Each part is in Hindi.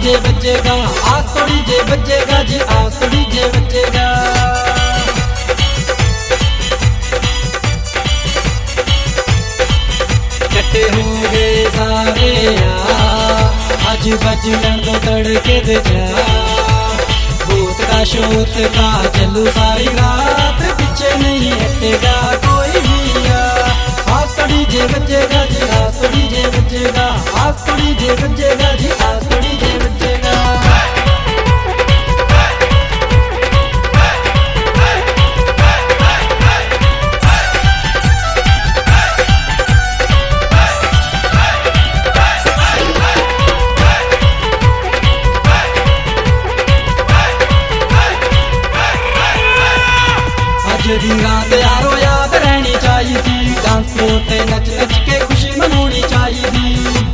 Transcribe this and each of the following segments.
जे बजेगा, आज थोड़ी जे बजेगा जी, आज थोड़ी जे बजेगा। कट्टे हो गए सारे आज बजलन तो तड़के दे जा, भूत का शोत का चलू सारी रात, पीछे नहीं हटेगा कोई भी। आज थोड़ी जे बजेगा जी, आज थोड़ी जे बजेगा, आज थोड़ी जे बजेगा जी, आज थोड़ी जे बजेगा। अज दी रात यारो याद रहनी चाहिए, डांस ते नच नच के खुशी मनानी चाहिए।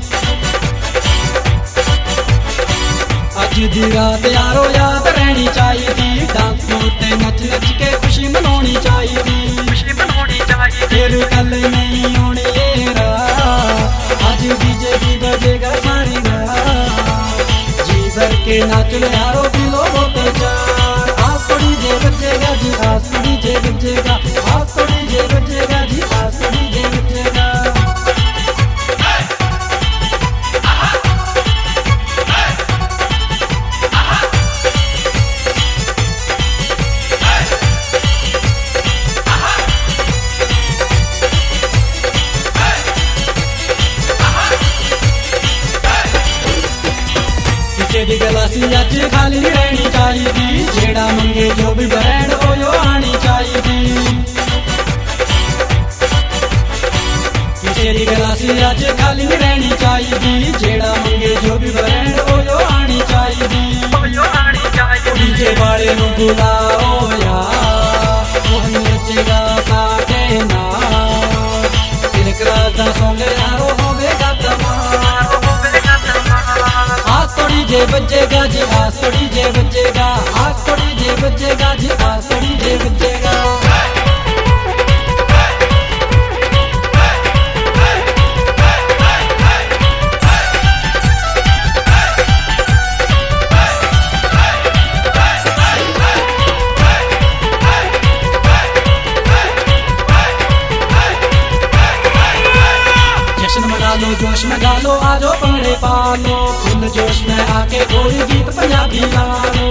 अज दी रात यारो याद रहनी चाहिए, डांस ते नच नच के खुशी मनानी चाहिए। फिर कल नहीं होनी ये रात, आज डीजे भी बजेगा सारी रात, जी भर के नाच लो यारो दिलो होते चार। आज थोड़ी जे बजेगा जी, आज थोड़ी जे बजेगा, आज थोड़ी जे बजेगा जी, आज थोड़ी जे बजेगा। दी गलासी अज खाली रहनी चाहिए, जेड़ा मंगे जो भी ब्रांड ओयो आनी चाहिए। किसी दी गलासी अज खाली रहनी चाहिए, जेड़ा मंगे जो भी ब्रांड ओयो आनी चाहिए। डीजे वाले नू बुलाओ यार, वही नचेगा साथे नाल, तिलक राज दा सॉन्ग यारो होवेगा धमाल। आज थोड़ी जे बजेगा जी, आज थोड़ी जे बजेगा, आज थोड़ी जे बजेगा जी, आज थोड़ी जे बजेगा। जश्न मना लो, जोश में गालो, आजो भंगड़े पालो, फुल जोश में आके कोई गीत पंजाबी गा लो।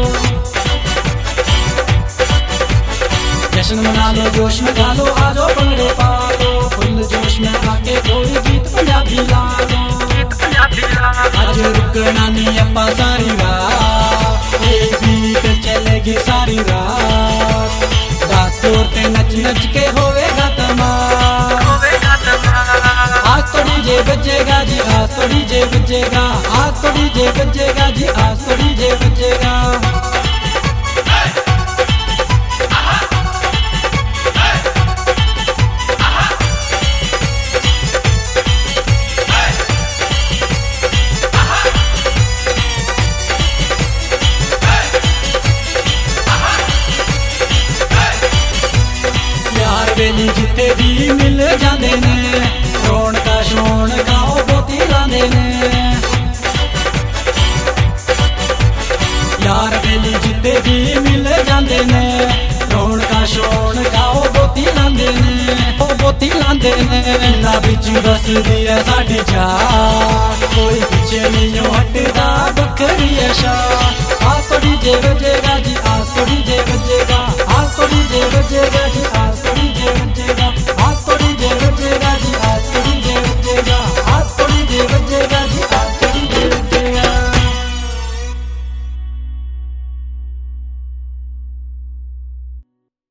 जश्न मना लो, जोश में गालो, आजो भंगड़े पालो, फुल जोश में आके कोई गीत पंजाबी गा लो। आज रुकना नहीं अप्पा सारी रात, ये गीत चलेगी सारी रात, डांस फ्लोर ते नच नच के होवेगा धमाल। आज थोड़ी जे बजेगा जी, आज थोड़ी जे बजेगा, आज थोड़ी जे बजेगा जी, आज थोड़ी जे बजेगा। यार बेली जिते भी मिल जाते ने, रौनका शौनका बहुती लांदे ने। यार बेली जिते भी मिल जाते ने, रौनका शौनका बहुती लांदे ने, बहुती लांदे ने। इन्ना बिच बसदी है साडी जान, कोई पिछे नहीं हटदा बखरी है शान। आज थोड़ी जे बजेगा जी, आज थोड़ी जे बजेगा, आज थोड़ी जे बजेगा जी, आज थोड़ी जे बजेगा।